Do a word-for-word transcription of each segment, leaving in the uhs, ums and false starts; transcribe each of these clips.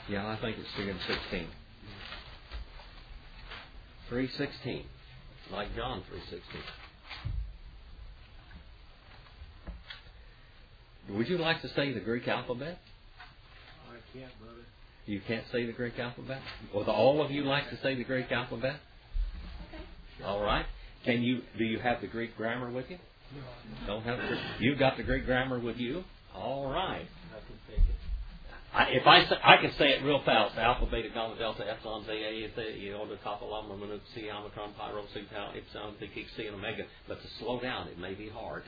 Yeah, I think it's three and sixteen. three sixteen. Like John three sixteen. Would you like to say the Greek alphabet? I can't, brother. You can't say the Greek alphabet? Would all of you like to say the Greek alphabet? Okay. All right. Can you? Do you have the Greek grammar with you? No. Don't have. The, you've got the Greek grammar with you. All right. I can take it. I, if I say, I can say it real fast: Alpha, Beta, Gamma, Delta, Epsilon, Zeta, Eta, Iota, Kappa, Lambda, Minute, Psi, Omicron, Pi, Rho, Sigma, Tau, Epsilon, Pi, Xi, and Omega. But to slow down, it may be hard.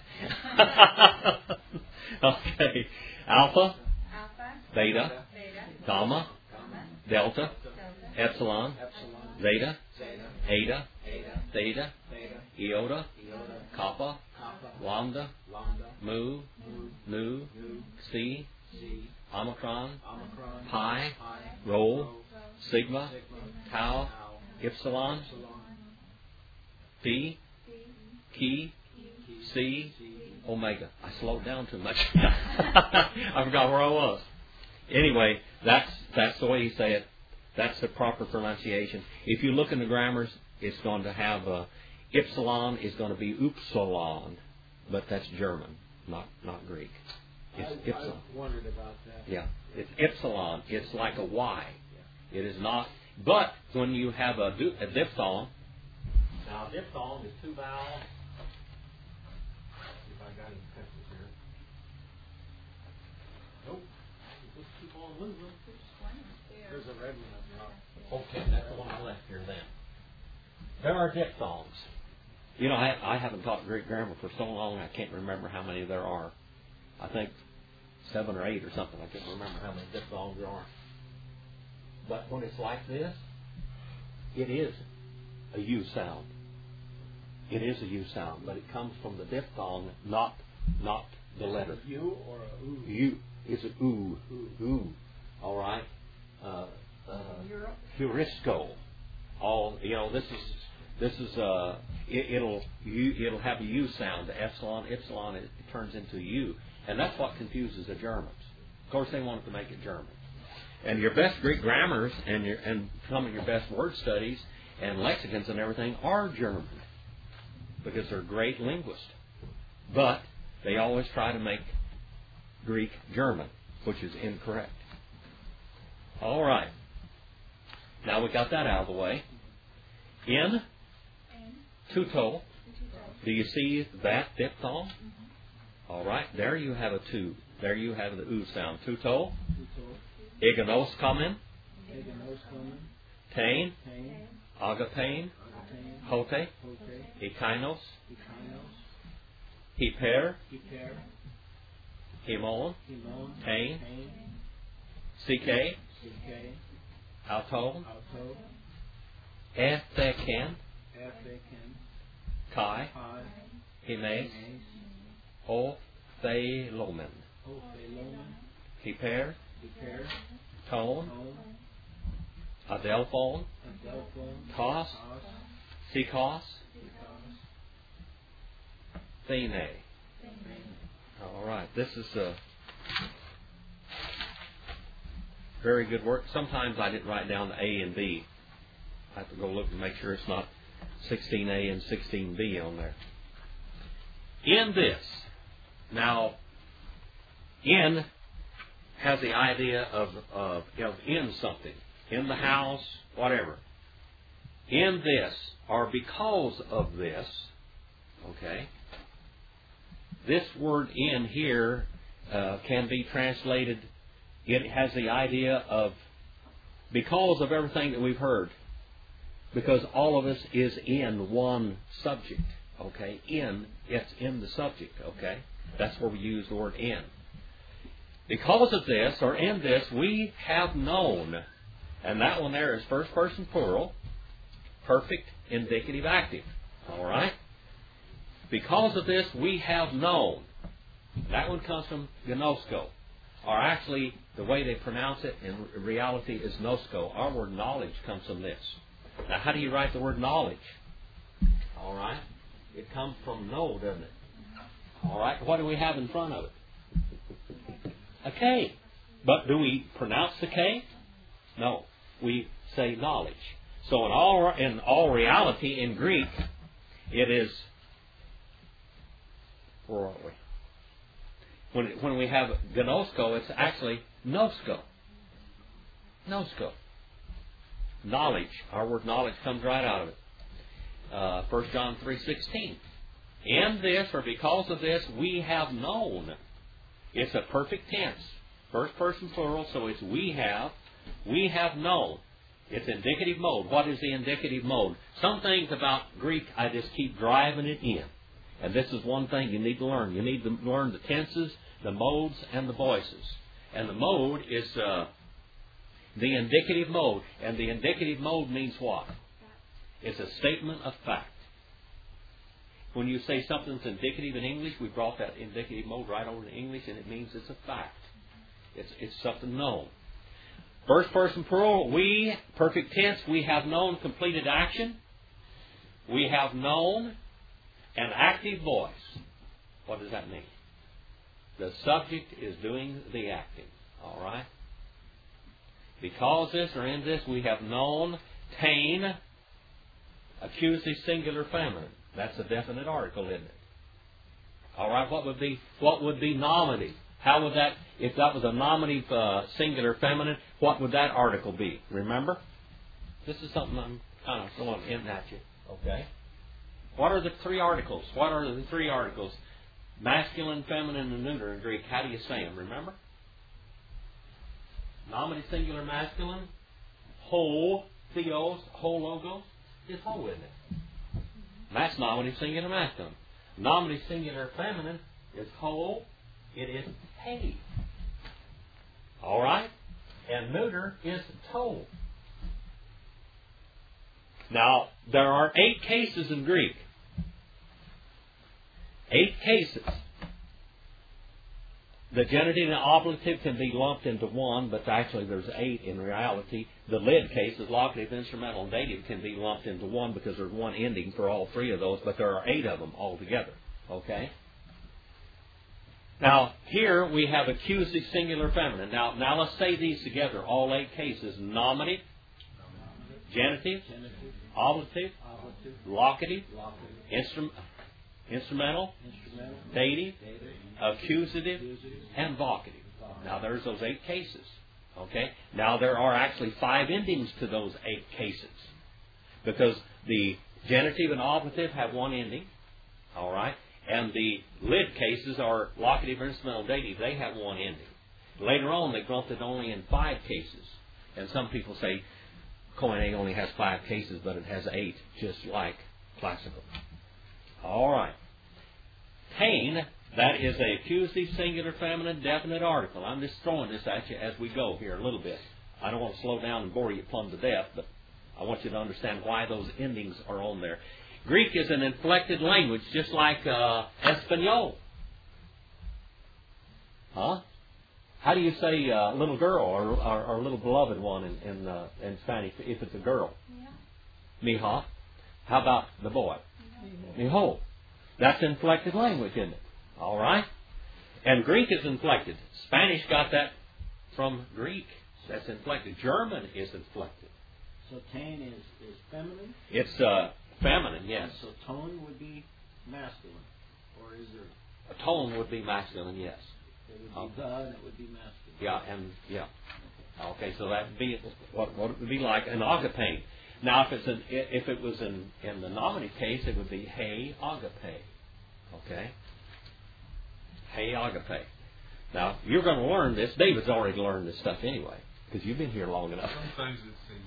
Okay. Alpha, Alpha. Beta, Beta. Gamma, Gamma. Delta, Delta. Epsilon, Epsilon. Zeta, Zeta. Eta, Eta. Theta, Theta. Iota, Iota. Kappa, Kappa. Lambda, Lambda. Mu, Mu. Nu, Nu. Psi, Z. Omicron, Omicron. Pi, Pi. Rho, Rho. Sigma, Sigma. Tau, Tau. Epsilon, Epsilon. Phi, Chi, C, C. Omega. I slowed down too much. I forgot where I was. Anyway, that's that's the way you say it. That's the proper pronunciation. If you look in the grammars, it's going to have a, Epsilon is going to be Upsilon, but that's German, not not Greek. It's I, Epsilon. I wondered about that. Yeah, it's Epsilon. It's like a Y. It is not. But when you have a, du- a diphthong, now a diphthong is two vowels. If I got any pencils here. Nope. Just keep on moving. There's a red one up top. Okay, that's the one I left here then. There are diphthongs. You know, I, I haven't taught Greek grammar for so long, I can't remember how many there are. I think seven or eight or something. I can't remember how many diphthongs there are. But when it's like this, it is a U sound. It is a U sound, but it comes from the diphthong, not not the letter. Is it a U or a oo? U is a oo. Ooh. Ooh. All right. Uh, uh, Hurisco. All you know. This is this is uh. It, it'll U, it'll have a U sound. The epsilon epsilon it, it turns into U, and that's what confuses the Germans. Of course, they wanted to make it German. And your best Greek grammars and your and some of your best word studies and lexicons and everything are German because they're great linguists. But they always try to make Greek German, which is incorrect. All right. Now we got that out of the way. In tuto, do you see that diphthong? All right. There you have a two. There you have the oo sound. Tuto. Eganos kamen. Eganos kamen. Tain. Tain. Agapain. Agapain. Hote. Hote. Ekainos. Ekainos. Hiper. Hiper. Himon. Himon. Tain. Tain. Ck. Ck. Auton. Auto. Etheken. Etheken. Kai. Pi. Himes. Himes. Othelomen. Othelomen. Hiper. Hiper. Tone. Tone. Adelphon. Adelphon. Tos. Tos. Sikos. Sikos. Thene. All right. This is a very good work. Sometimes I didn't write down the A and B. I have to go look and make sure it's not sixteen A and sixteen B on there. In this, now, in has the idea of, of, of in something, in the house, whatever. In this, or because of this, okay, this word in here uh, can be translated, it has the idea of because of everything that we've heard. Because all of us is in one subject, okay? In, it's in the subject, okay? That's where we use the word in. Because of this, or in this, we have known, and that one there is first person plural, perfect indicative active, all right? Because of this, we have known. That one comes from gnosko, or actually, the way they pronounce it in reality is nosko. Our word knowledge comes from this. Now, how do you write the word knowledge? All right. It comes from know, doesn't it? All right. What do we have in front of it? A K. But do we pronounce the K? No, we say knowledge. So in all in all reality, in Greek, it is. Where are we? When when we have gnosko, it's actually nosko. Nosko. Knowledge. Our word knowledge comes right out of it. Uh, First John three sixteen. In this, or because of this, we have known. It's a perfect tense. First person plural, so it's we have. We have known. It's indicative mode. What is the indicative mode? Some things about Greek, I just keep driving it in. And this is one thing you need to learn. You need to learn the tenses, the modes, and the voices. And the mode is uh, the indicative mode. And the indicative mode means what? It's a statement of fact. When you say something's indicative in English, we brought that indicative mode right over to English, and it means it's a fact. It's, it's something known. First person plural, we, perfect tense, we have known completed action. We have known an active voice. What does that mean? The subject is doing the acting. All right? Because this or in this, we have known, tain, accusative singular feminine. That's a definite article, isn't it? All right, what would be what would be nominative? How would that, if that was a nominative uh, singular feminine, what would that article be? Remember? This is something I'm kind of throwing in at you. Okay? What are the three articles? What are the three articles? Masculine, feminine, and neuter in Greek. How do you say them? Remember? Nominative singular masculine. Whole, theos, whole logos. Is whole, isn't it? That's nominative singular masculine. Nominative singular feminine is whole. It is hey. All right? And neuter is toe. Now, there are eight cases in Greek. Eight cases. The genitive and ablative can be lumped into one, but actually there's eight in reality. The lid cases, locative, instrumental, and dative, can be lumped into one because there's one ending for all three of those, but there are eight of them altogether. Okay? Now, here we have accusative singular feminine. Now, now let's say these together, all eight cases. Nominative, genitive, Genitive, ablative, ablative, locative, locative, instrum- instrumental, instrumental, dative, dative, accusative, accusative, and vocative. Now, there's those eight cases. Okay? Now, there are actually five endings to those eight cases. Because the genitive and ablative have one ending. All right? And the lid cases are locative, instrumental, dative. They have one ending. Later on, they lumped it only in five cases. And some people say Koine only has five cases, but it has eight, just like classical. All right. Tain, that is a accusative singular feminine definite article. I'm just throwing this at you as we go here a little bit. I don't want to slow down and bore you plumb to death, but I want you to understand why those endings are on there. Greek is an inflected language, just like uh, Espanol. Huh? How do you say uh, little girl or, or, or little beloved one in in, uh, in Spanish if it's a girl? Yeah. Mija. How about the boy? Yeah. Mijo. That's inflected language, isn't it? All right. And Greek is inflected. Spanish got that from Greek. That's inflected. German is inflected. So tain is, is feminine? It's uh, feminine, yes. So tone would be masculine. Or is there? A tone would be masculine, yes. It would be Um, the and it would be masculine. Yeah, and yeah. Okay, so that would be what, what it would be like an agape. Now, if it's an, if it was in, in the nominative case, it would be hey agape. Okay? Hey agape. Now, you're going to learn this. David's already learned this stuff anyway, because you've been here long enough. Sometimes it seems.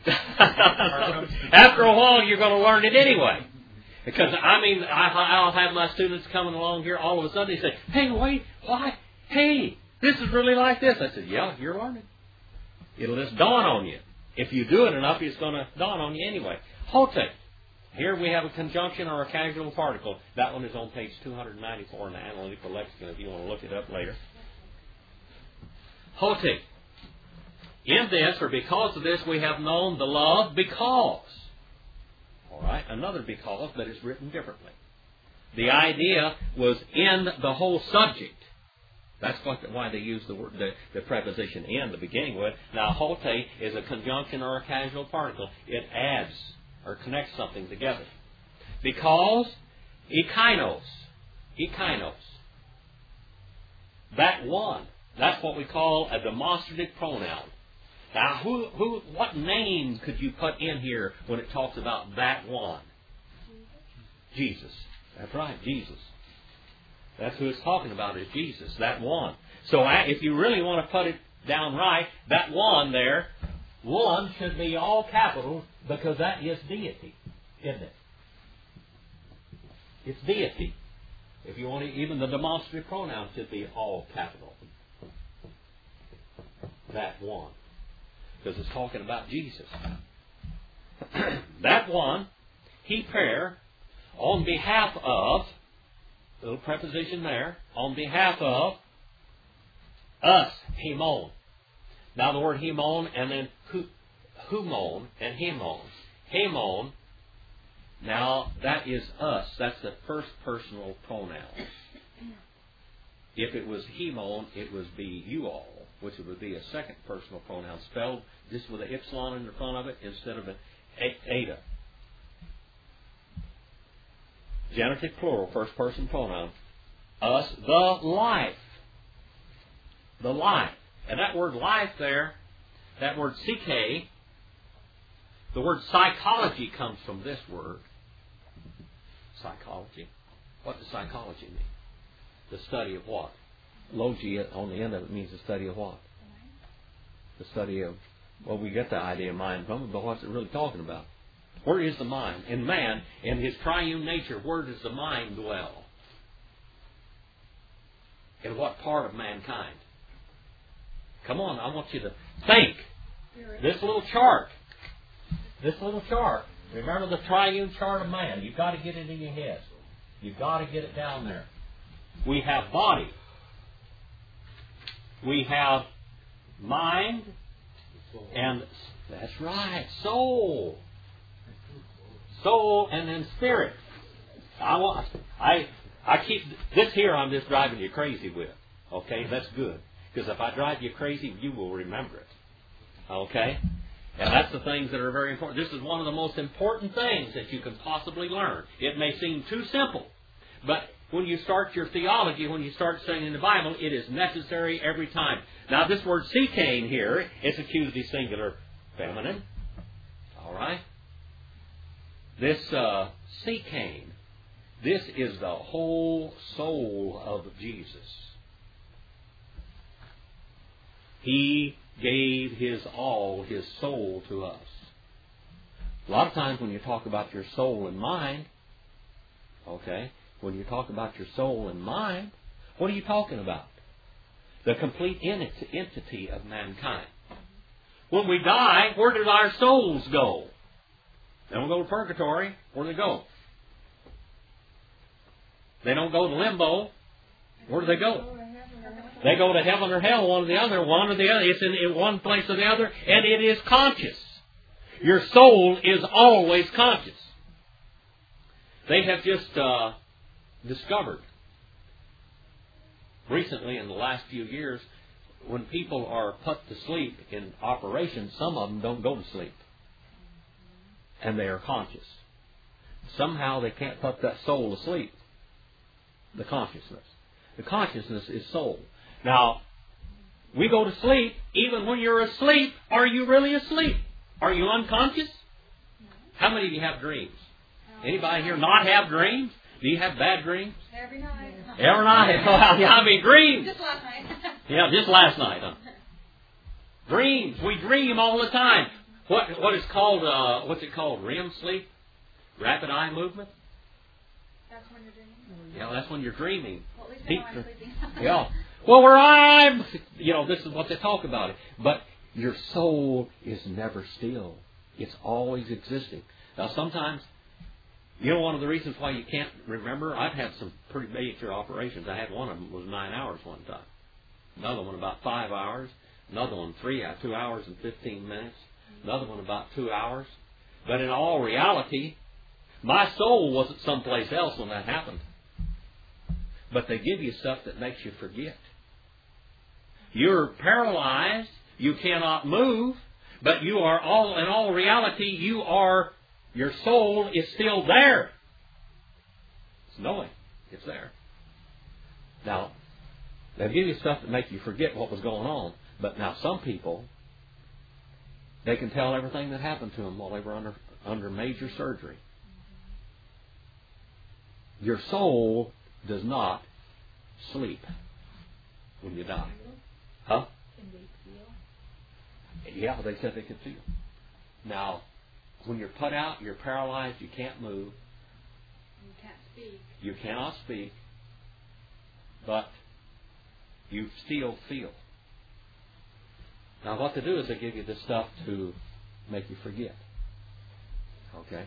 After a while, you're going to learn it anyway. Because, I mean, I, I'll have my students coming along here, all of a sudden they say, hey, wait, why? Hey, this is really like this. I said, yeah, you're learning. It'll just dawn on you. If you do it enough, it's going to dawn on you anyway. Hote. Here we have a conjunction or a casual particle. That one is on page two ninety-four in the Analytical Lexicon if you want to look it up later. Hote. In this, or because of this, we have known the love because. All right, another because, but it's written differently. The idea was in the whole subject. That's what, why they use the word, the, the preposition in, the beginning with. Now, hote is a conjunction or a casual particle. It adds or connects something together. Because ekainos, ekainos, that one, that's what we call a demonstrative pronoun. Now, who, who, what name could you put in here when it talks about that one? Jesus. That's right, Jesus. That's who it's talking about, is Jesus, that one. So if you really want to put it down right, that one there, one should be all capital because that is deity, isn't it? It's deity. If you want to, even the demonstrative pronoun should be all capital. That one. Because it's talking about Jesus. That one, he prayer, on behalf of, little preposition there, on behalf of us, hemon. Now the word hemon and then humon and hemon. Hemon, now that is us. That's the first personal pronoun. If it was hemon, it would be you all, which would be a second personal pronoun, spelled just with an epsilon in the front of it instead of an eta. Genitive plural, first person pronoun. Us, the life. The life. And that word life there, that word psyche, the word psychology comes from this word. Psychology. What does psychology mean? The study of what? Logia on the end of it means the study of what? The study of, well, we get the idea of mind from it, but what's it really talking about? Where is the mind? In man, in his triune nature, where does the mind dwell? In what part of mankind? Come on, I want you to think. This little chart. This little chart. Remember the triune chart of man. You've got to get it in your head. You've got to get it down there. We have body. We have mind. And that's right, soul. Soul and then spirit. I want, I, I keep this here. I'm just driving you crazy with. Okay, that's good because if I drive you crazy, you will remember it. Okay, and that's the things that are very important. This is one of the most important things that you can possibly learn. It may seem too simple, but when you start your theology, when you start studying the Bible, it is necessary every time. Now, this word psyche here, it's accusative singular feminine. All right. This uh, psyche, this is the whole soul of Jesus. He gave His all, His soul to us. A lot of times when you talk about your soul and mind, okay, when you talk about your soul and mind, what are you talking about? The complete entity of mankind. When we die, where do our souls go? They don't go to purgatory. Where do they go? They don't go to limbo. Where do they go? They go to heaven or hell, one or the other, one or the other. It's in, in one place or the other, and it is conscious. Your soul is always conscious. They have just uh, discovered recently in the last few years, when people are put to sleep in operations, some of them don't go to sleep. And they are conscious. Somehow they can't put that soul to sleep. The consciousness. The consciousness is soul. Now, we go to sleep. Even when you're asleep, are you really asleep? Are you unconscious? How many of you have dreams? Anybody here not have dreams? Do you have bad dreams? Every night. Every night. I mean, dreams. Just last night. Yeah, just last night. Huh? Dreams. We dream all the time. What what is called? Uh, what's it called? R E M sleep. Rapid eye movement. That's when you're dreaming. Yeah, that's when you're dreaming. Well, at least Deep, I know I'm sleeping. yeah. Well, where I'm, you know, this is what they talk about it. But your soul is never still. It's always existing. Now, sometimes, you know, one of the reasons why you can't remember, I've had some pretty major operations. I had one of them was nine hours one time. Another one about five hours. Another one three, two hours and fifteen minutes. Another one about two hours. But in all reality, my soul wasn't someplace else when that happened. But they give you stuff that makes you forget. You're paralyzed. You cannot move. But you are all, in all reality, you are, your soul is still there. It's knowing. It's there. Now, they'll give you stuff that make you forget what was going on. But now some people, they can tell everything that happened to them while they were under, under major surgery. Your soul does not sleep when you die. Huh? Can they feel? Yeah, they said they could feel. Now, when you're put out, you're paralyzed, you can't move. You can't speak. You cannot speak. But you still feel. Now, what they do is they give you this stuff to make you forget. Okay?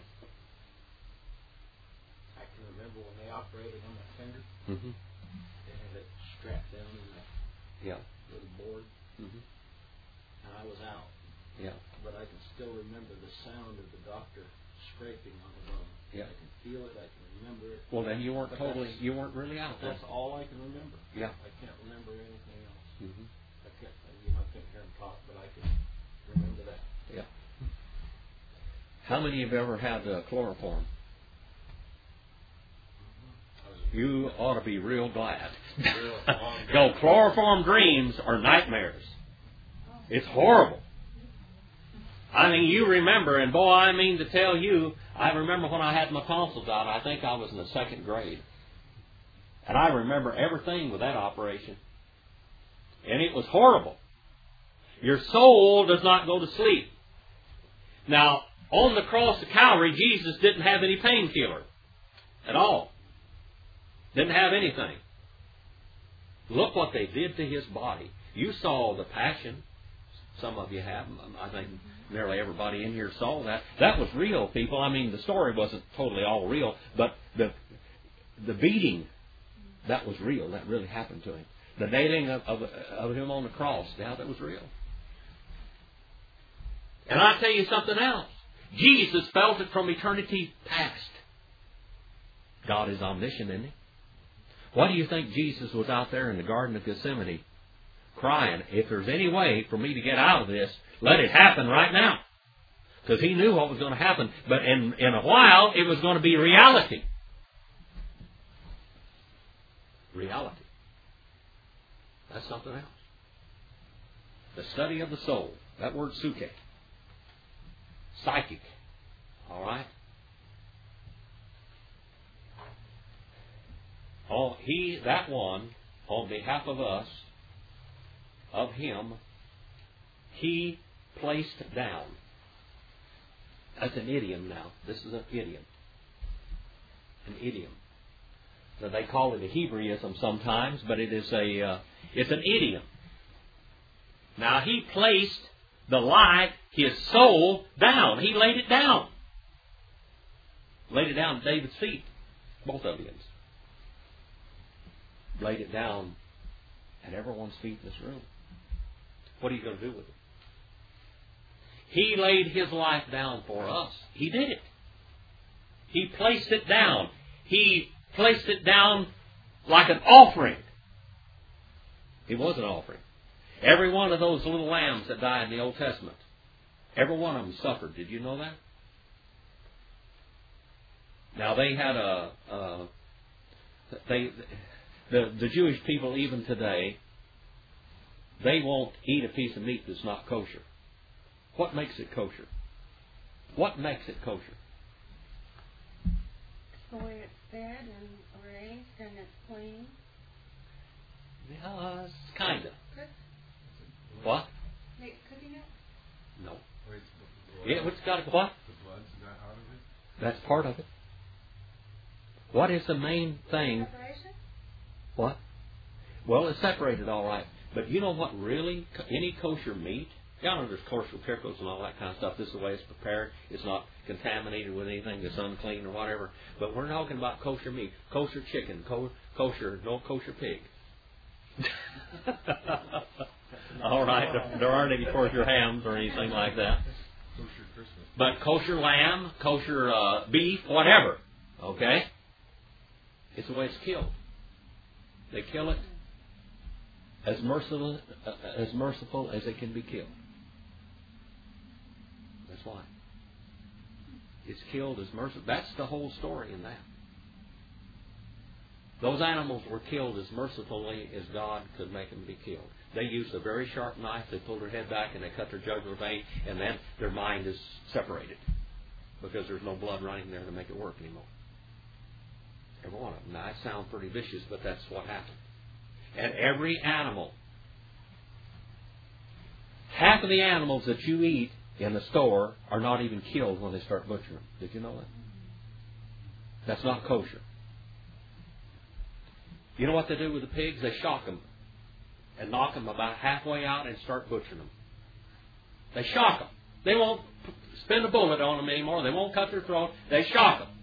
I can remember when they operated on my finger, Mm-hmm. they had it strapped down in that Yeah. little board, Mm-hmm. and I was out. Yeah. But I can still remember the sound of the doctor scraping on the bone. Yeah. I can feel it. I can remember it. Well, then you weren't But totally, that's- you weren't really out there. That's all I can remember. Yeah. I can't remember anything else. Mm-hmm. I can't, you know, I can't hear him talk, but I can remember that. Yeah. How many have ever had uh, chloroform? You ought to be real glad. Go, chloroform dreams are nightmares. It's horrible. I mean, you remember, and boy, I mean to tell you, I remember when I had my tonsils out, I think I was in the second grade. And I remember everything with that operation. And it was horrible. Your soul does not go to sleep. Now, on the cross of Calvary, Jesus didn't have any painkiller at all. Didn't have anything. Look what they did to His body. You saw the passion. Some of you have. I think nearly everybody in here saw that. That was real, people. I mean, the story wasn't totally all real, but the the beating, that was real. That really happened to Him. The nailing of, of, of Him on the cross, yeah, that was real. And I'll tell you something else. Jesus felt it from eternity past. God is omniscient, isn't He? Why do you think Jesus was out there in the Garden of Gethsemane crying, if there's any way for me to get out of this, let it happen right now? Because He knew what was going to happen. But in, in a while, it was going to be reality. Reality. That's something else. The study of the soul. That word suke. Psychic. All right? Oh, he, that one, on behalf of us, of Him, He placed down. That's an idiom now. This is an idiom. An idiom. Now, they call it a Hebraism sometimes, but it is a, uh, it's an idiom. Now, He placed the life, His soul, down. He laid it down. Laid it down at David's feet. Both of you. Laid it down at everyone's feet in this room. What are you going to do with it? He laid His life down for us. He did it. He placed it down. He placed it down like an offering. It was an offering. Every one of those little lambs that died in the Old Testament, every one of them suffered. Did you know that? Now they had a, a they the the Jewish people even today, they won't eat a piece of meat that's not kosher. What makes it kosher? What makes it kosher? The way it's fed and raised and it's clean. Yeah, kind of. Cook, What? make cooking it. No. Wait, the blood, Yeah, what's got what? the blood's not out of it? That's part of it. What is the main thing? Preparation? What? Well, it's separated all right. But you know what really, any kosher meat, you know there's kosher pickles and all that kind of stuff. This is the way it's prepared. It's not contaminated with anything that's unclean or whatever. But we're talking about kosher meat. Kosher chicken, ko- kosher, no kosher pig. All right. There, there aren't any kosher hams or anything like that. Kosher Christmas. But kosher lamb, kosher uh, beef, whatever. Okay? It's the way it's killed. They kill it. as merciful, uh, as merciful as it can be killed. That's why. It's killed as merciful. That's the whole story in that. Those animals were killed as mercifully as God could make them be killed. They used a very sharp knife. They pulled their head back and they cut their jugular vein, and then their mind is separated because there's no blood running there to make it work anymore. Every one of them. Now, that sounds pretty vicious, but that's what happened. And every animal, half of the animals that you eat in the store are not even killed when they start butchering them. Did you know that? That's not kosher. You know what they do with the pigs? They shock them and knock them about halfway out and start butchering them. They shock them. They won't spin a bullet on them anymore. They won't cut their throat. They shock them.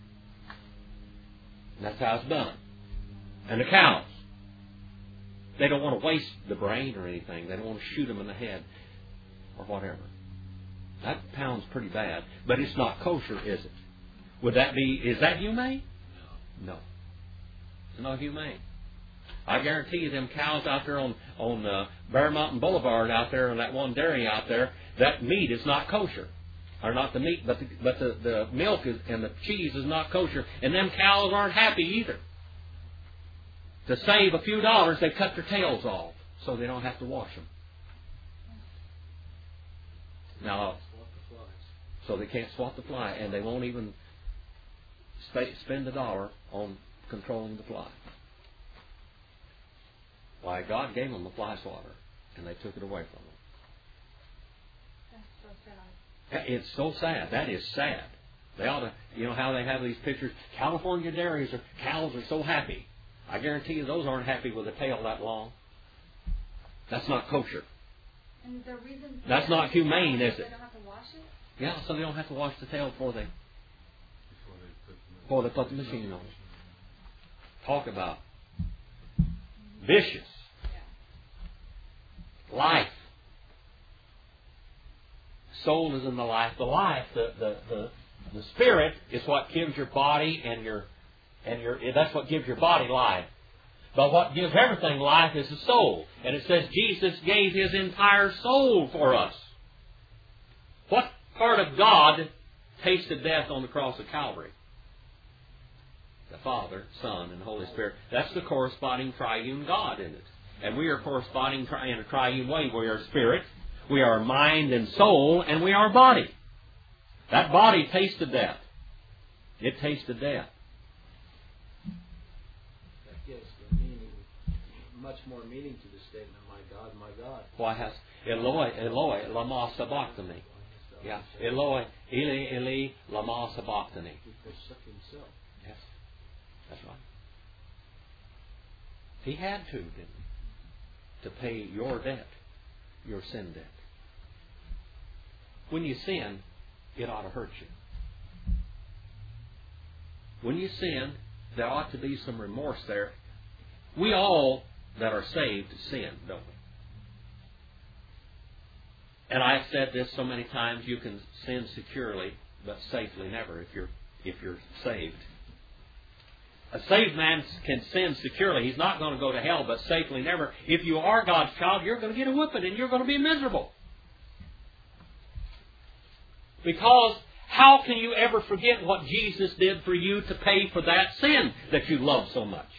And that's how it's done. And the cows, they don't want to waste the brain or anything. They don't want to shoot them in the head or whatever. That pound's pretty bad. But it's not kosher, is it? Would that be, is that humane? No. No. It's not humane. I guarantee you them cows out there on, on uh, Bear Mountain Boulevard out there, on that one dairy out there, that meat is not kosher. Or not the meat, but the, but the, the milk is, and the cheese is not kosher. And them cows aren't happy either. To save a few dollars, they cut their tails off so they don't have to wash them. Now, so they can't swat the fly, and they won't even sp- spend a dollar on controlling the fly. Why, God gave them a fly swatter, and they took it away from them. That's so sad. It's so sad. That is sad. They ought to, you know how they have these pictures. California dairies or cows are so happy. I guarantee you those aren't happy with a tail that long. That's not kosher. And the reason That's not humane, is it? They don't have to wash it? Yeah, so they don't have to wash the tail before they before they put the machine on. Talk about vicious. Yeah. Life. Soul is in the life. The life, the, the, the, the spirit is what gives your body and your and your that's what gives your body life. But what gives everything life is the soul. And it says Jesus gave His entire soul for us. What part of God tasted death on the cross of Calvary? The Father, Son, and Holy Spirit. That's the corresponding triune God in it. And we are corresponding tri- in a triune way. We are spirit, we are mind and soul, and we are body. That body tasted death. It tasted death. That gives the meaning, much more meaning to the statement, my God, my God. Why has Eloi, Eloi, lama sabachthani? Yeah, Eloi, Eli, Eli, lama sabachthani. He forsook Himself. Yes, that's right. He had to, didn't he? To pay your debt, your sin debt. When you sin, it ought to hurt you. When you sin, there ought to be some remorse there. We all that are saved sin, don't we? And I've said this so many times, you can sin securely, but safely never if you're if you're saved. A saved man can sin securely. He's not going to go to hell, but safely never. If you are God's child, you're going to get a whipping and you're going to be miserable. Because how can you ever forget what Jesus did for you to pay for that sin that you love so much?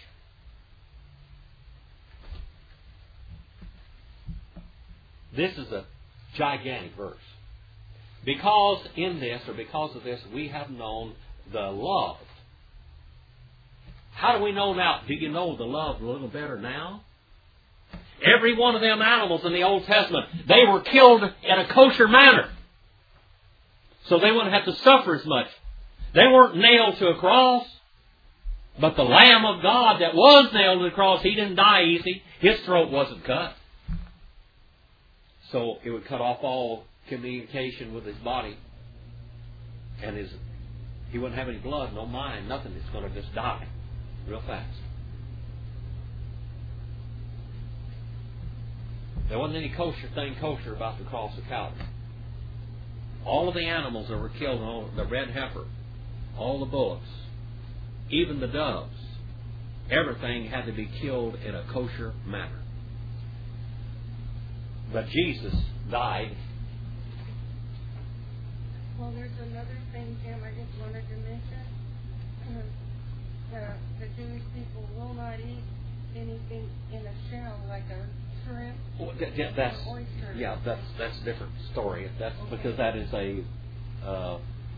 This is a gigantic verse. Because in this, or because of this, we have known the love. How do we know now? Do you know the love a little better now? Every one of them animals in the Old Testament, they were killed in a kosher manner. So they wouldn't have to suffer as much. They weren't nailed to a cross. But the Lamb of God that was nailed to the cross, He didn't die easy. His throat wasn't cut. So it would cut off all communication with His body. And his, He wouldn't have any blood, no mind, nothing. It's going to just die real fast. There wasn't any kosher thing kosher about the cross of Calvary. All of the animals that were killed, all the red heifer, all the bullocks, even the doves, everything had to be killed in a kosher manner. But Jesus died. Well, there's another thing, Jim, I just wanted to mention. The, the Jewish people will not eat anything in a shell, like a shrimp Well, that- that- that's or oyster. yeah, that's that's a different story. That's Okay. because that is a uh,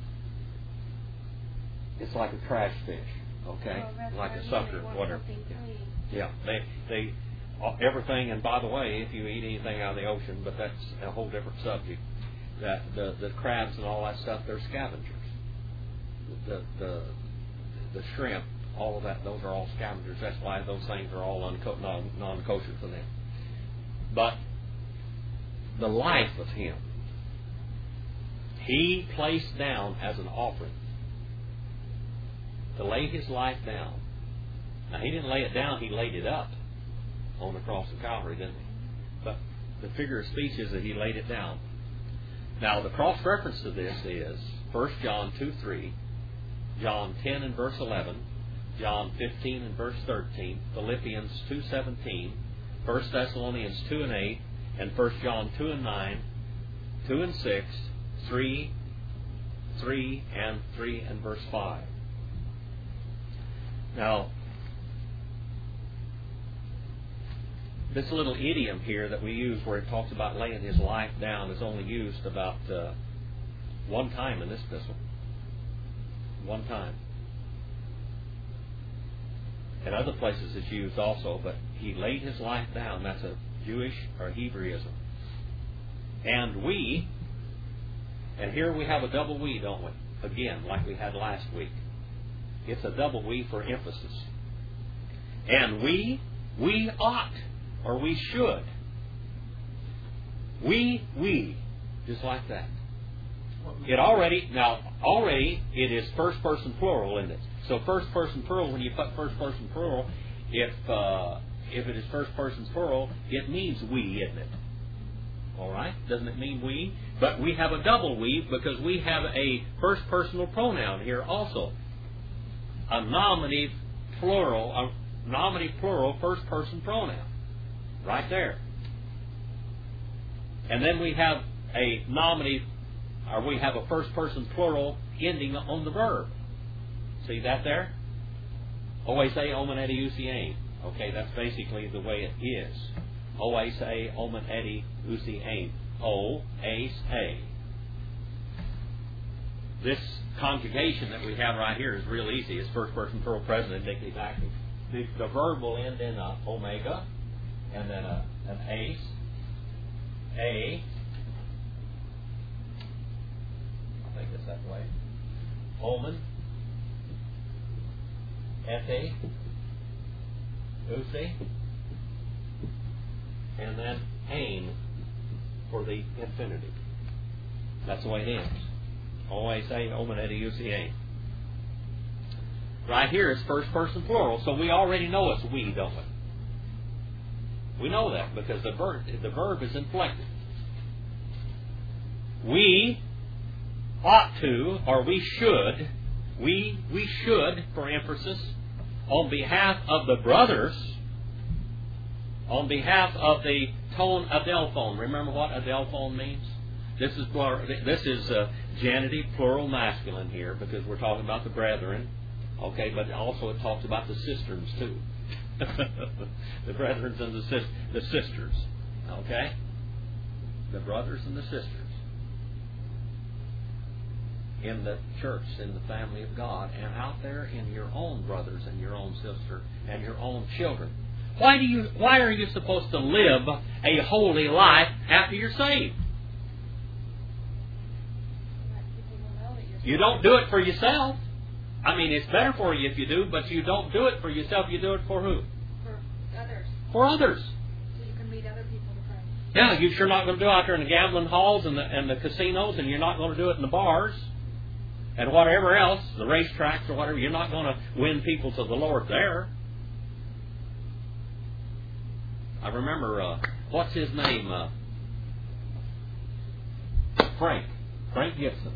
it's like a trash fish, okay, Well, that's like what I a mean, sucker, they want whatever. something clean. Yeah, they they uh, everything. And by the way, if you eat anything out of the ocean, but that's a whole different subject. That the the crabs and all that stuff, they're scavengers. The the the shrimp, all of that, those are all scavengers. That's why those things are all unco- non non kosher for them. But the life of him, he placed down as an offering to lay his life down. Now, he didn't lay it down, he laid it up on the cross of Calvary, didn't he? But the figure of speech is that he laid it down. Now, the cross-reference to this is First John two three, John ten and verse eleven, John fifteen and verse thirteen, Philippians two seventeen, First Thessalonians two and eight, and First John two and nine, two and six, three, three, and three and verse five. Now, this little idiom here that we use where it talks about laying his life down is only used about uh, one time in this epistle. One time. In other places it's used also, but he laid his life down. That's a Jewish or Hebraism. And we, and here we have a double we, don't we? Again, like we had last week. It's a double we for emphasis. And we, we ought, or we should. We, we, just like that. It already, now, already it is first person plural, isn't it? So first person plural, when you put first person plural, if uh, if it is first person plural, it means we, isn't it? All right? Doesn't it mean we? But we have a double we because we have a first personal pronoun here also. A nominative plural, a nominative plural first person pronoun. Right there. And then we have a nominative, or we have a first person plural ending on the verb. See that there? Oase omen eti usi ain. Okay, that's basically the way it is. Oase omen eti usi ain. O, ace, a. This conjugation that we have right here is real easy. It's first person plural present indicative active. The, the verb will end in a omega, and then a, an ace, a. I think it's that way. Omen. Ete, usi, and then ain for the infinitive. That's the way it ends. Always say omen ete usi ain. Right here it's first person plural, so we already know it's we, don't we? We know that because the verb the verb is inflected. We ought to, or we should. We we should, for emphasis, on behalf of the brothers, on behalf of the tone adelphon. Remember what adelphon means? This is plural, this is uh, genitive plural masculine here because we're talking about the brethren. Okay, but also it talks about the cisterns too. The brethren and the sis, the sisters. Okay, the brothers and the sisters. In the church, in the family of God, and out there in your own brothers and your own sister and your own children. Why do you? Why are you supposed to live a holy life after you're saved? You don't do it for yourself. I mean, it's better for you if you do, but you don't do it for yourself. You do it for who? For others. For others. So you can meet other people to pray. Yeah, you're sure not going to do it out there in the gambling halls and the, and the casinos, and you're not going to do it in the bars. And whatever else, the racetracks or whatever, you're not going to win people to the Lord there. I remember, uh, what's his name? Uh, Frank. Frank Gibson.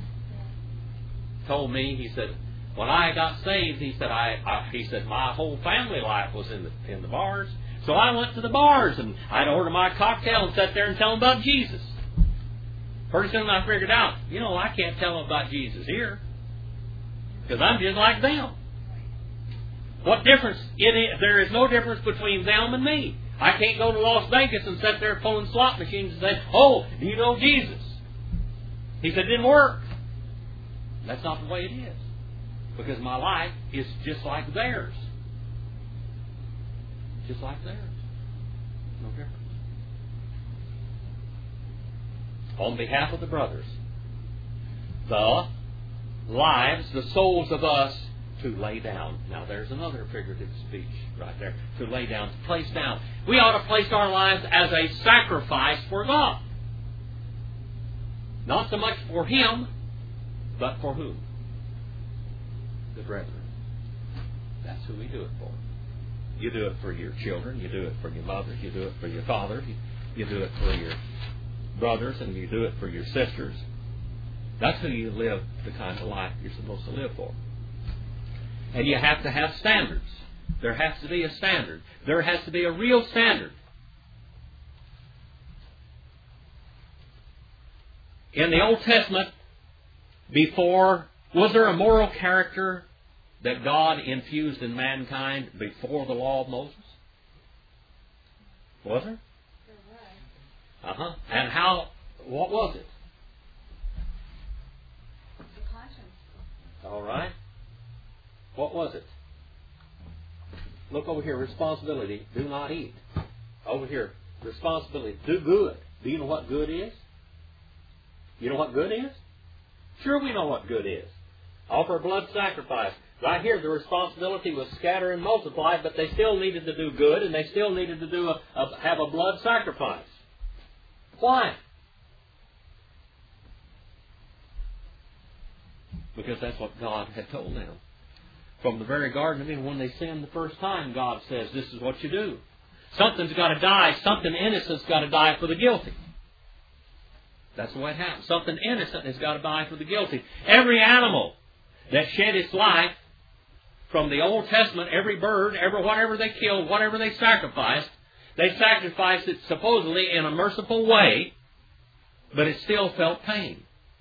Told me, he said, when I got saved, he said, I, I he said, my whole family life was in the in the bars. So I went to the bars and I'd order my cocktail and sit there and tell them about Jesus. Pretty soon I figured out, you know, I can't tell them about Jesus here because I'm just like them. What difference? It is, there is no difference between them and me. I can't go to Las Vegas and sit there pulling slot machines and say, oh, do you know Jesus? He said, it didn't work. That's not the way it is. Because my life is just like theirs. Just like theirs. No difference. On behalf of the brothers, the lives, the souls of us, to lay down. Now there's another figurative speech right there. To lay down, to place down. We ought to place our lives as a sacrifice for God. Not so much for Him, but for whom? The brethren. That's who we do it for. You do it for your children, you do it for your mother, you do it for your father, you, you do it for your brothers, and you do it for your sisters. That's who you live the kind of life you're supposed to live for. And you have to have standards. There has to be a standard. There has to be a real standard. In the Old Testament, before, was there a moral character that God infused in mankind before the law of Moses? Was there? Uh-huh. And how, what was it? The conscience. All right. What was it? Look over here, responsibility, do not eat. Over here, responsibility, do good. Do you know what good is? You know what good is? Sure we know what good is. Offer blood sacrifice. Right here, the responsibility was scatter and multiply, but they still needed to do good, and they still needed to do a, a, have a blood sacrifice. Why? Because that's what God had told them. From the very Garden of Eden, when they sinned the first time, God says, this is what you do. Something's got to die. Something innocent's got to die for the guilty. That's the way it happens. Something innocent has got to die for the guilty. Every animal that shed its life from the Old Testament, every bird, every whatever they killed, whatever they sacrificed, they sacrificed it supposedly in a merciful way, but it still felt pain.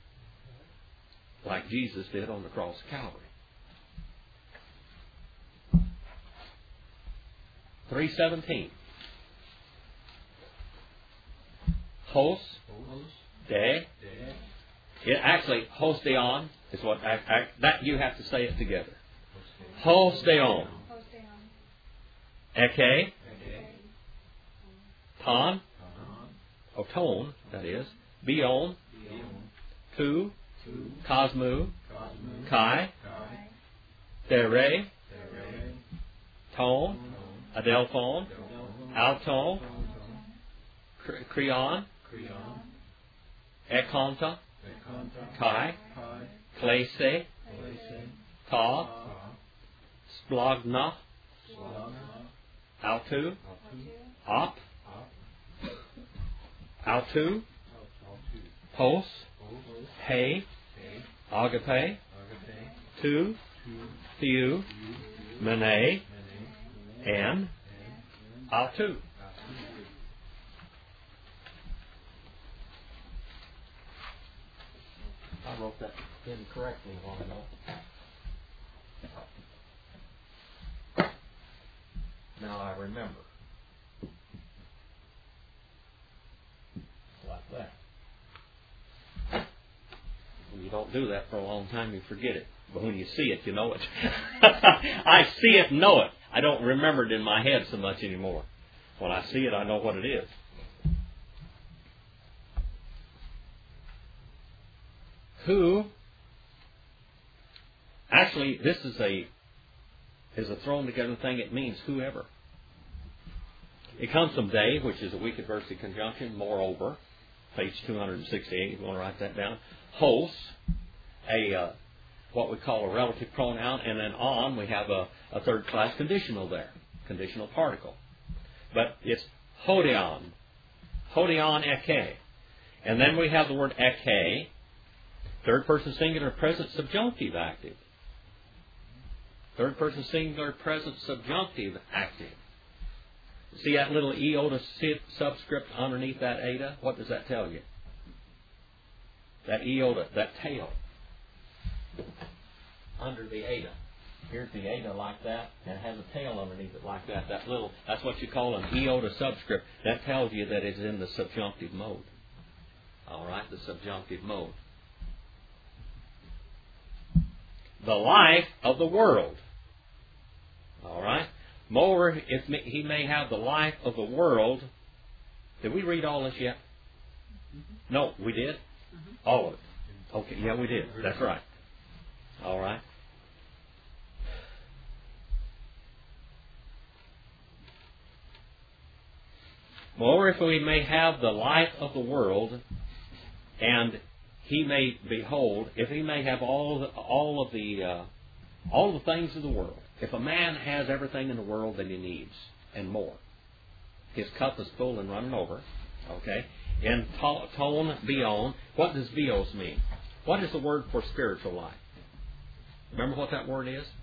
Like Jesus did on the cross of Calvary. three seventeen. Hos, de. It actually, hosteon is what I, I, that you have to say it together. Hosteon. Eke. Ton. O tone, that is. Bion. Tu. Cosmu. Kai. Tere. Tone. Adelphon. Alton. Creon. Ekonta. Kai. Klese. Ta. Splagna. Autu. Op. Autu. Pos. He. Agape. Tu. Theou. Mene. And Autu. I wrote that incorrectly a while ago. Now I remember. Like that. When you don't do that for a long time, you forget it. But when you see it, you know it. I see it and know it. I don't remember it in my head so much anymore. When I see it, I know what it is. Who, actually, this is a is a thrown together thing. It means whoever. It comes from de, which is a weak adversity conjunction. Moreover, page two sixty-eight. If you want to write that down. Hos, a uh, what we call a relative pronoun, and then on we have a, a third class conditional there, conditional particle. But it's hodeon, hodeon eke, and then we have the word eke. Third person singular present subjunctive active. Third person singular present subjunctive active. See that little iota subscript underneath that eta? What does that tell you? That iota, that tail, under the eta. Here's the eta like that, and it has a tail underneath it like that. That little, that's what you call an iota subscript. That tells you that it's in the subjunctive mode. All right, the subjunctive mode. The life of the world. All right. Moreover, if he may have the life of the world. Did we read all this yet? Mm-hmm. No, we did? Mm-hmm. All of it. Okay, yeah, we did. That's right. All right. Moreover, if we may have the life of the world, and he may behold, if he may have all the, all of the uh, all the things of the world. If a man has everything in the world that he needs and more, his cup is full and running over. Okay, in to- tone bion, what does bios mean? What is the word for spiritual life? Remember what that word is?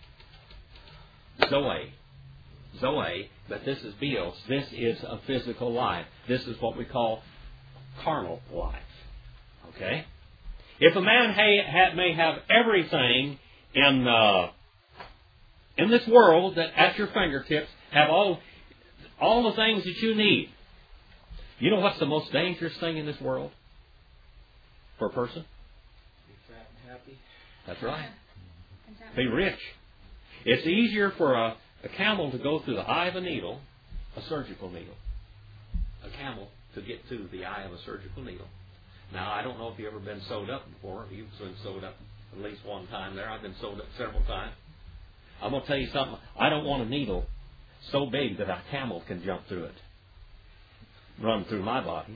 Zoe. Zoe, but this is bios. This is a physical life. This is what we call carnal life. Okay? If a man ha- ha- may have everything in uh, in this world that at your fingertips, have all all the things that you need. You know what's the most dangerous thing in this world for a person? Be fat and happy. That's right. Be rich. It's easier for a, a camel to go through the eye of a needle, a surgical needle. A camel to get through the eye of a surgical needle. Now, I don't know if you've ever been sewed up before. You've been sewed up at least one time there. I've been sewed up several times. I'm going to tell you something. I don't want a needle so big that a camel can jump through it. Run through my body.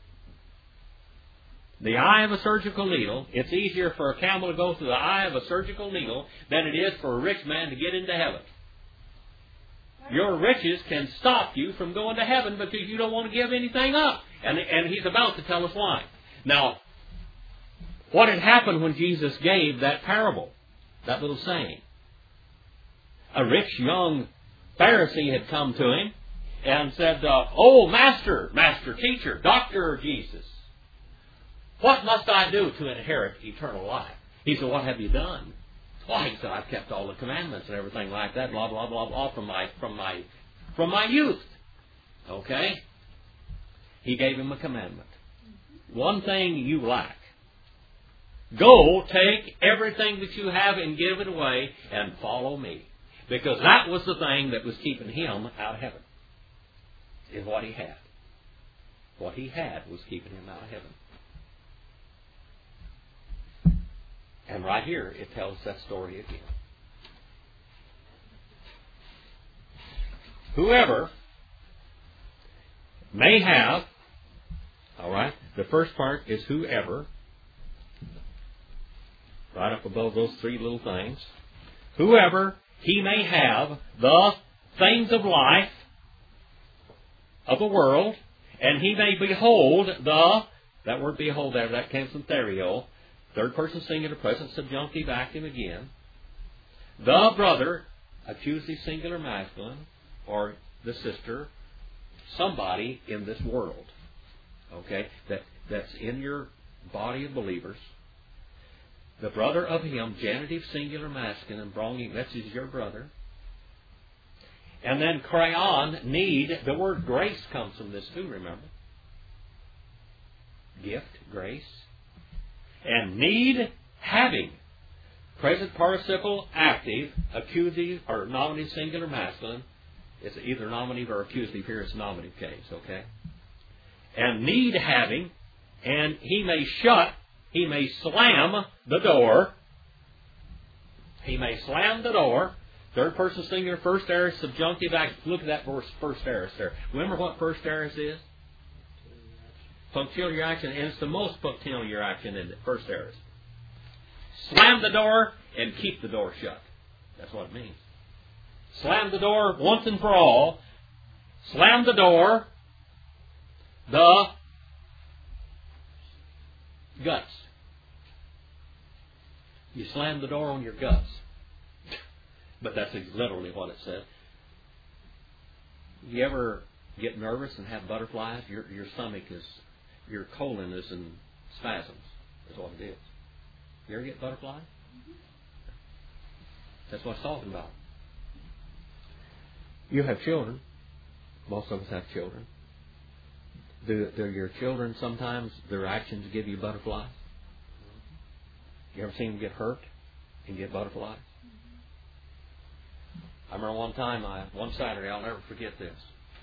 The eye of a surgical needle, it's easier for a camel to go through the eye of a surgical needle than it is for a rich man to get into heaven. Your riches can stop you from going to heaven because you don't want to give anything up. And, and he's about to tell us why. Now, what had happened when Jesus gave that parable, that little saying? A rich young Pharisee had come to him and said, uh, "Oh, Master, Master, Teacher, Doctor Jesus, what must I do to inherit eternal life?" He said, "What have you done?" Well, he said, "I've kept all the commandments and everything like that, blah, blah, blah, blah, from my, from my, from my youth." Okay? He gave him a commandment. One thing you lack. Go, take everything that you have and give it away and follow me. Because that was the thing that was keeping him out of heaven. Is what he had. What he had was keeping him out of heaven. And right here, it tells that story again. Whoever may have, all right, the first part is whoever, right up above those three little things. Whoever he may have the things of life, of the world, and he may behold the, that word behold there, that came from therio, third person singular, present subjunctive, active again. The brother, accusative singular masculine, or the sister, somebody in this world, okay, that, that's in your body of believers. The brother of him, genitive singular masculine, belonging, this is your brother. And then crayon, need, the word grace comes from this too, remember? Gift, grace. And need, having. Present participle, active, accusative, or nominative singular masculine. It's either nominative or accusative. Here it's nominative case, okay? And need having, and he may shut, he may slam the door. He may slam the door. Third person singular, first aorist, subjunctive active. Look at that verse, first aorist there. Remember what first aorist is? Punctiliar action, and it's the most punctiliar action in the first aorist. Slam the door and keep the door shut. That's what it means. Slam the door once and for all. Slam the door. The guts. You slam the door on your guts. But that's literally what it says. You ever get nervous and have butterflies? Your your stomach is, your colon is in spasms, is what it is. You ever get butterflies? That's what it's talking about. You have children. Most of us have children. Do, do your children sometimes, their actions give you butterflies? You ever seen them get hurt and get butterflies? I remember one time, I, one Saturday, I'll never forget this.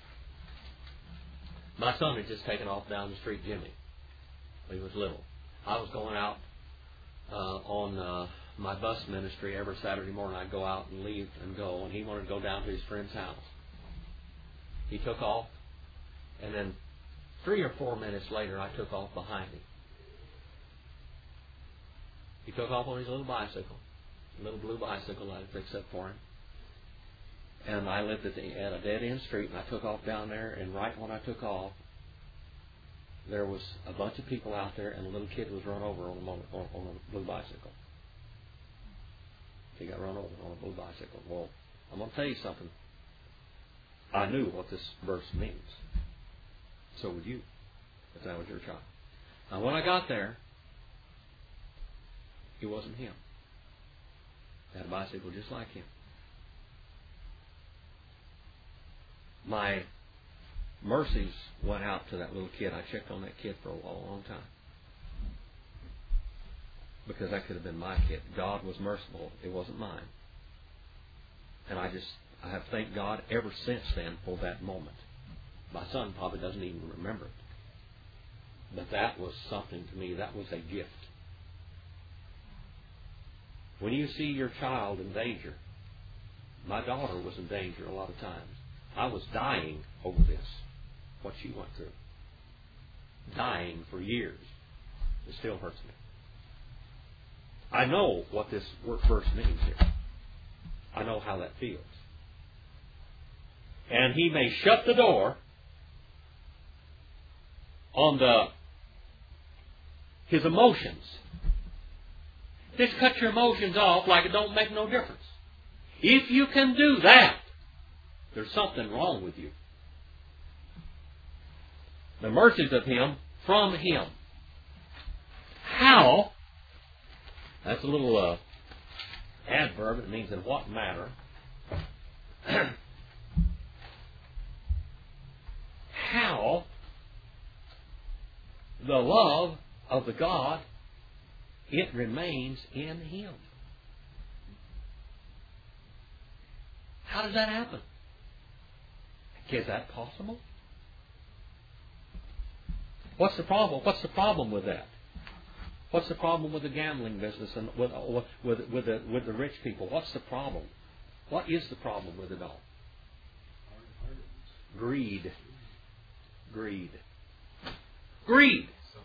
My son had just taken off down the street, Jimmy. He was little. I was going out uh, on uh, my bus ministry every Saturday morning. I'd go out and leave and go, and he wanted to go down to his friend's house. He took off, and then three or four minutes later, I took off behind him. He took off on his little bicycle, a little blue bicycle I had fixed up for him. And I lived at, the, at a dead-end street, and I took off down there, and right when I took off, there was a bunch of people out there, and a little kid was run over on a, motor, on, on a blue bicycle. He got run over on a blue bicycle. Well, I'm going to tell you something. I knew what this verse means. So would you, if that was your child. Now, when I got there, it wasn't him. He had a bicycle just like him. My mercies went out to that little kid. I checked on that kid for a long, long time. Because that could have been my kid. God was merciful. It wasn't mine. And I just, I have thanked God ever since then for that moment. My son probably doesn't even remember it. But that was something to me. That was a gift. When you see your child in danger, my daughter was in danger a lot of times. I was dying over this, what she went through. Dying for years. It still hurts me. I know what this verse means here. I know how that feels. And he may shut the door on the his emotions. Just cut your emotions off like it don't make no difference. If you can do that, there's something wrong with you. The mercies of Him from Him. How? That's a little uh, adverb. It means in what manner. How the love of the God, it remains in Him. How does that happen? Is that possible? What's the problem? What's the problem with that? What's the problem with the gambling business and with with with the with the rich people? What's the problem? What is the problem with it all? Greed. Greed. Greed.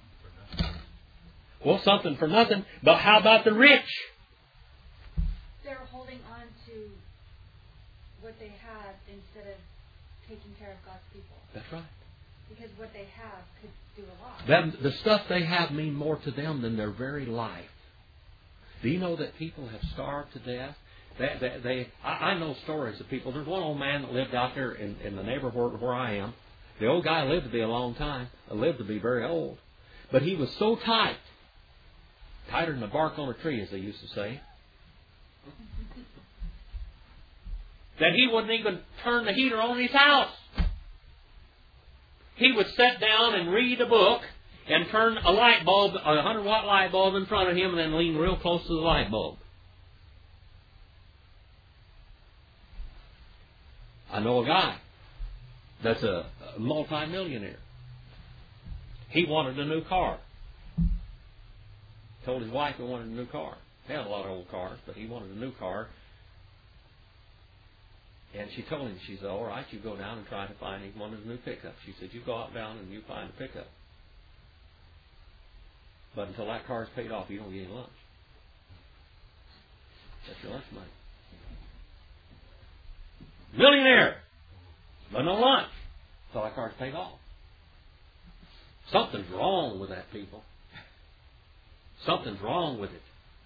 Well, something for nothing. But how about the rich? They're holding on to what they have instead of taking care of God's people. That's right. Because what they have could do a lot. Them, the stuff they have mean more to them than their very life. Do you know that people have starved to death? They, they, they, I, I know stories of people. There's one old man that lived out there in, in the neighborhood where I am. The old guy lived to be a long time. Lived to be very old. But he was so tight, tighter than the bark on a tree, as they used to say, that he wouldn't even turn the heater on in his house. He would sit down and read a book and turn a light bulb, a one hundred watt light bulb in front of him and then lean real close to the light bulb. I know a guy that's a, a multi-millionaire. He wanted a new car. Told his wife he wanted a new car. He had a lot of old cars, but he wanted a new car. And she told him, she said, all right, you go down and try to find him one of the new pickups. She said, you go out down and you find a pickup. But until that car's paid off, you don't get any lunch. That's your lunch money. Millionaire, but no lunch until that car's paid off. Something's wrong with that, people. Something's wrong with it.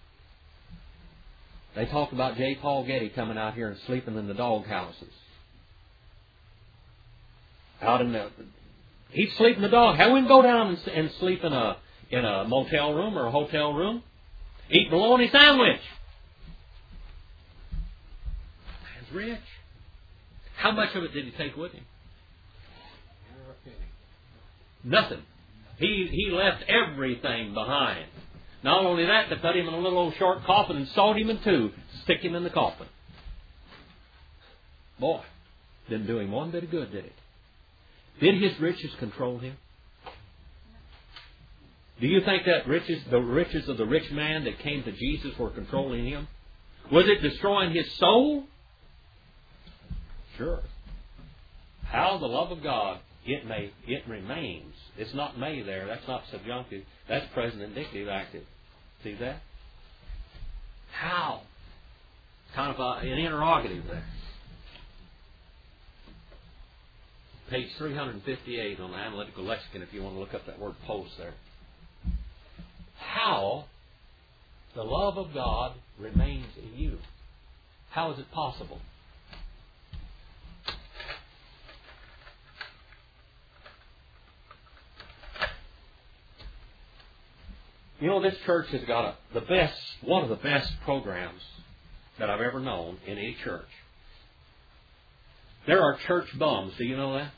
They talk about J. Paul Getty coming out here and sleeping in the dog houses. out in the, he'd sleep in the dog. How we can go down and, and sleep in a in a motel room or a hotel room? Eat bologna sandwich. Man's rich. How much of it did he take with him? Nothing. He he left everything behind. Not only that, they put him in a little old short coffin and sawed him in two, stick him in the coffin. Boy, didn't do him one bit of good, did it? Did his riches control him? Do you think that riches, the riches of the rich man that came to Jesus were controlling him? Was it destroying his soul? Sure. How the love of God, it may, it remains. It's not may there. That's not subjunctive. That's present indicative active. See that? How? Kind of a, an interrogative there. Page three fifty-eight on the Analytical Lexicon if you want to look up that word post there. How the love of God remains in you. How is it possible? You know, this church has got a, the best, one of the best programs that I've ever known in any church. There are church bums. Do you know that?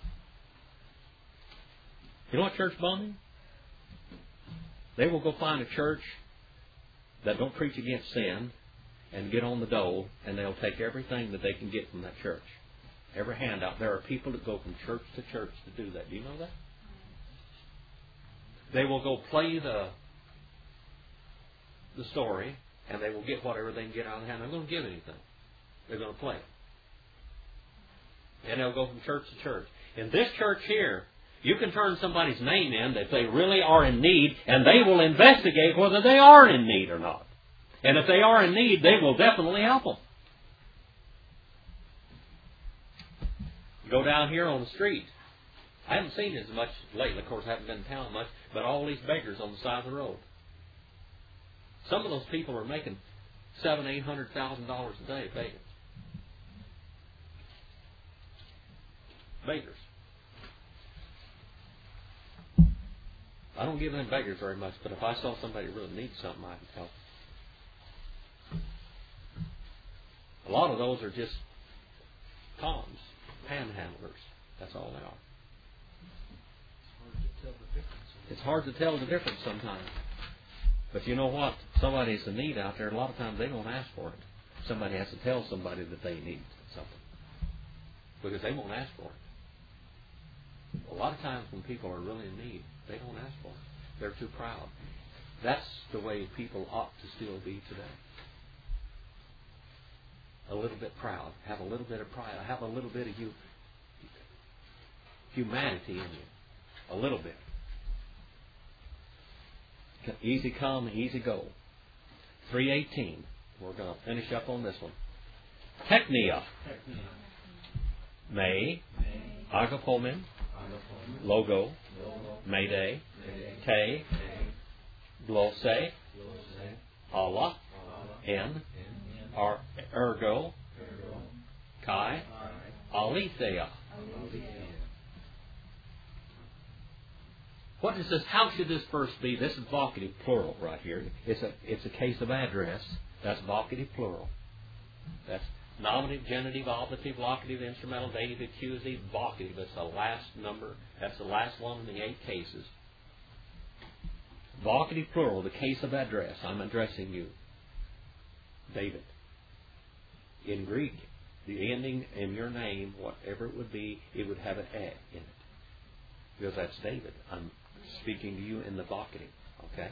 You know what church bum is? They will go find a church that don't preach against sin and get on the dole, and they'll take everything that they can get from that church. Every handout. There are people that go from church to church to do that. Do you know that? They will go play the the story, and they will get whatever they can get out of the hand. They're going to give anything. They're going to play it. And they'll go from church to church. In this church here, you can turn somebody's name in that they really are in need, and they will investigate whether they are in need or not. And if they are in need, they will definitely help them. Go down here on the street. I haven't seen it as much lately. Of course, I haven't been in town much, but all these beggars on the side of the road. Some of those people are making seven, eight hundred thousand dollars a day begging. Beggars. I don't give them beggars very much, but if I saw somebody who really needs something, I could help. A lot of those are just cons, panhandlers. That's all they are. It's hard to tell the difference sometimes. But you know what? Somebody's in need out there. A lot of times they don't ask for it. Somebody has to tell somebody that they need something. Because they won't ask for it. A lot of times when people are really in need, they don't ask for it. They're too proud. That's the way people ought to still be today. A little bit proud. Have a little bit of pride. Have a little bit of you, humanity in you. A little bit. Easy come, easy go. three eighteen. We're going to finish up on this one. Teknia. May. Agapomen. Logo. Mayday. Te. Glose. Allah. En. Ergo. Kai. Aletheia. What is this? How should this verse be? This is vocative plural right here. It's a it's a case of address. That's vocative plural. That's nominative, genitive, oblative, locative, instrumental, dative, accusative, vocative. That's the last number. That's the last one in the eight cases. Vocative plural, the case of address. I'm addressing you, David. In Greek, the ending in your name, whatever it would be, it would have an e in it. Because that's David. I'm speaking to you in the vocative. Okay?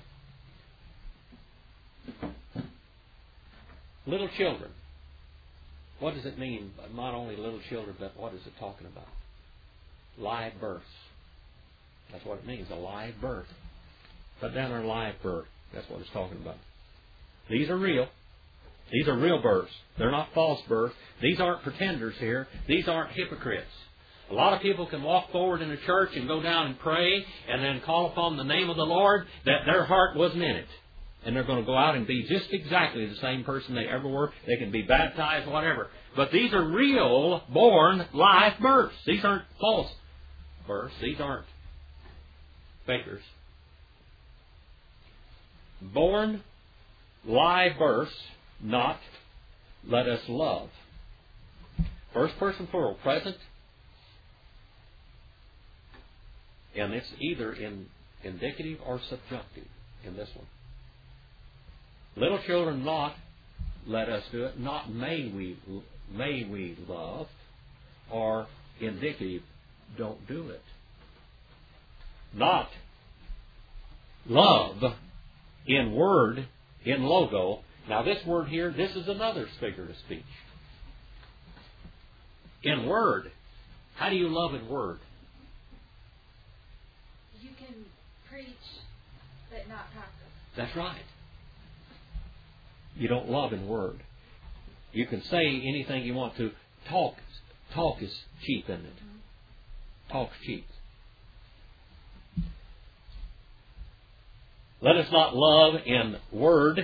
Little children. What does it mean? Not only little children, but what is it talking about? Live births. That's what it means, a live birth. Put down our live birth. That's what it's talking about. These are real. These are real births. They're not false births. These aren't pretenders here. These aren't hypocrites. A lot of people can walk forward in a church and go down and pray and then call upon the name of the Lord that their heart wasn't in it. And they're going to go out and be just exactly the same person they ever were. They can be baptized, whatever. But these are real, born, live births. These aren't false verse. These aren't fakers. Born, live verse, not let us love. First person plural, present. And it's either in indicative or subjunctive in this one. Little children, not let us do it. Not may we may we love. Or indicative, don't do it. Not love in word, in logo. Now this word here, this is another figure of speech. In word. How do you love in word? You can preach, but not practice. That's right. You don't love in word. You can say anything you want to. Talk, talk is cheap, isn't it? Mm-hmm. Talk's cheap. Let us not love in word,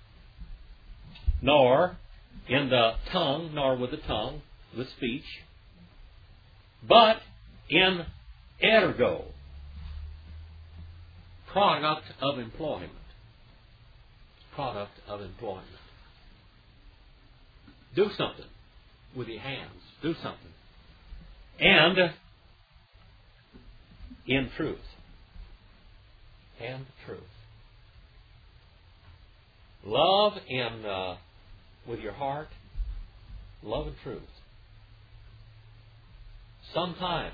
nor in the tongue, nor with the tongue, with speech, but in ergo, product of employment. Product of employment. Do something with your hands. Do something. And in truth. And truth. Love in uh, with your heart. Love and truth. Sometimes,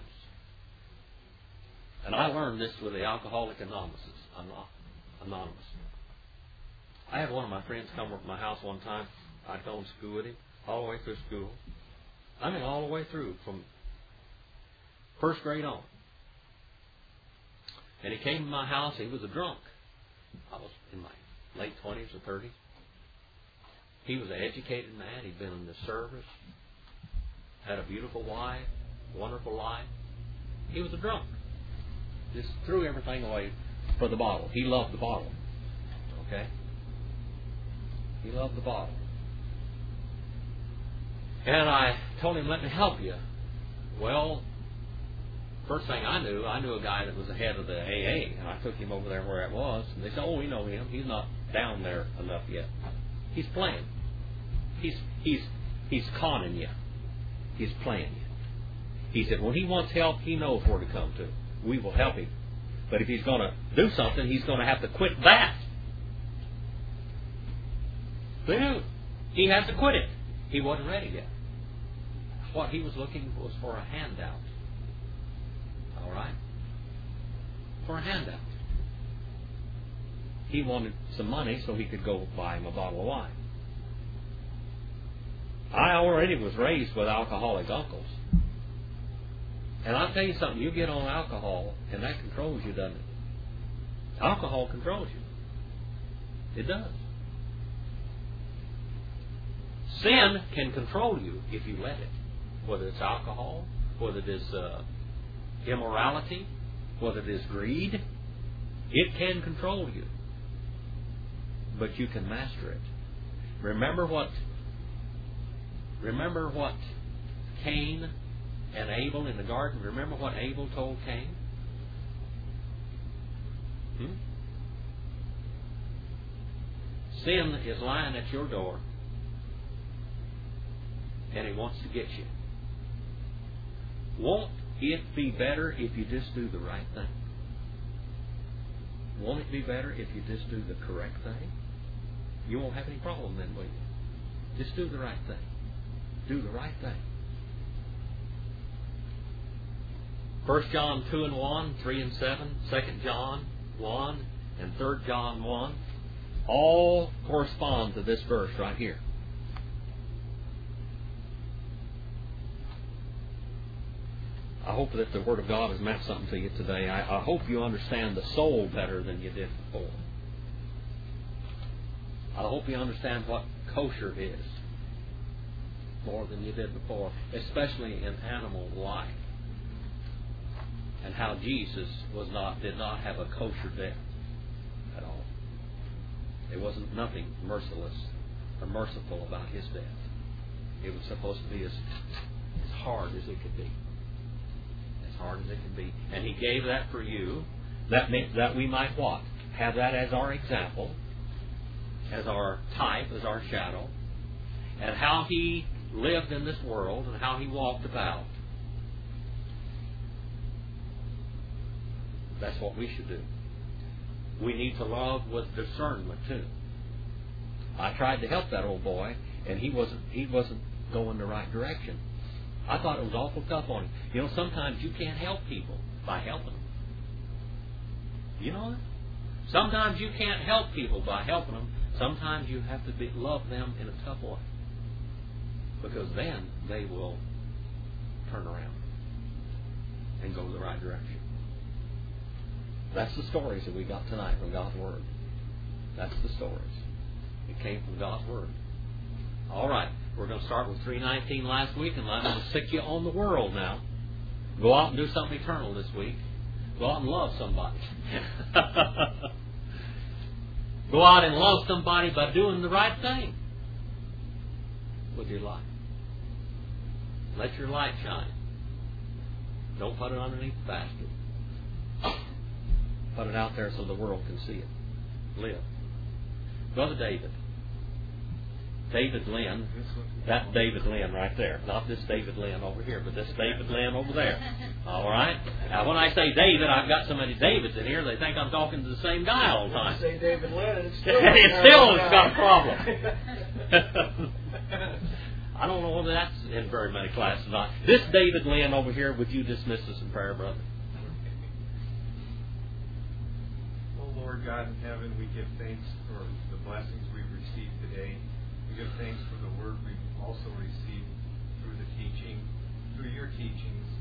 and I learned this with the Alcoholic Anonymous. Anonymous. I had one of my friends come over to my house one time. I'd gone to school with him, all the way through school. I mean, all the way through, from first grade on. And he came to my house. He was a drunk. I was in my late twenties or thirties. He was an educated man. He'd been in the service. Had a beautiful wife. Wonderful life. He was a drunk. Just threw everything away for the bottle. He loved the bottle. Okay? He loved the bottle. And I told him, let me help you. Well, first thing I knew, I knew a guy that was the head of the A A, and I took him over there where it was, and they said, oh, we know him. He's not down there enough yet. He's playing. He's he's he's conning you. He's playing you. He said, when he wants help, he knows where to come to. We will help him. But if he's going to do something, he's going to have to quit that. They knew. He had to quit it. He wasn't ready yet. What he was looking was for a handout. All right? For a handout. He wanted some money so he could go buy him a bottle of wine. I already was raised with alcoholic uncles. And I'll tell you something, you get on alcohol and that controls you, doesn't it? Alcohol controls you. It does. Sin can control you if you let it. Whether it's alcohol, whether it is uh, immorality, whether it is greed, it can control you. But you can master it. Remember what Remember what Cain and Abel in the garden, remember what Abel told Cain? Hmm? Sin is lying at your door, and he wants to get you. Won't it be better if you just do the right thing? Won't it be better if you just do the correct thing? You won't have any problem then, will you? Just do the right thing. Do the right thing. First John two and one, three and seven, Second John one, and Third John one, all correspond to this verse right here. I hope that the Word of God has meant something to you today. I, I hope you understand the soul better than you did before. I hope you understand what kosher is more than you did before, especially in animal life. And how Jesus was not did not have a kosher death at all. There wasn't nothing merciless or merciful about his death. It was supposed to be as, as hard as it could be. As hard as it can be. And He gave that for you, that meant that we might what? Have that as our example, as our type, as our shadow, and how He lived in this world and how He walked about. That's what we should do. We need to love with discernment too. I tried to help that old boy, and he wasn't he wasn't going the right direction. I thought it was awful tough on him. You know, sometimes you can't help people by helping them. You know that? Sometimes you can't help people by helping them. Sometimes you have to be, love them in a tough way. Because then they will turn around and go the right direction. That's the stories that we got tonight from God's Word. That's the stories. It came from God's Word. All right. We're going to start with three nineteen last week, and I'm going to stick you on the world now. Go out and do something eternal this week. Go out and love somebody. Go out and love somebody by doing the right thing with your life. Let your light shine. Don't put it underneath the basket. Put it out there so the world can see it. Live. Brother David. David Lynn. That David Lynn right there. Not this David Lynn over here, but this David Lynn over there. All right? Now, when I say David, I've got so many Davids in here, they think I'm talking to the same guy all the time. Say David Lynn, and it's still, it still has got a problem. I don't know whether that's in very many classes or not. This David Lynn over here, would you dismiss us in prayer, brother? Oh, Lord God in heaven, we give thanks for the blessings we've received today. We give thanks for the word we've also received through the teaching, through your teachings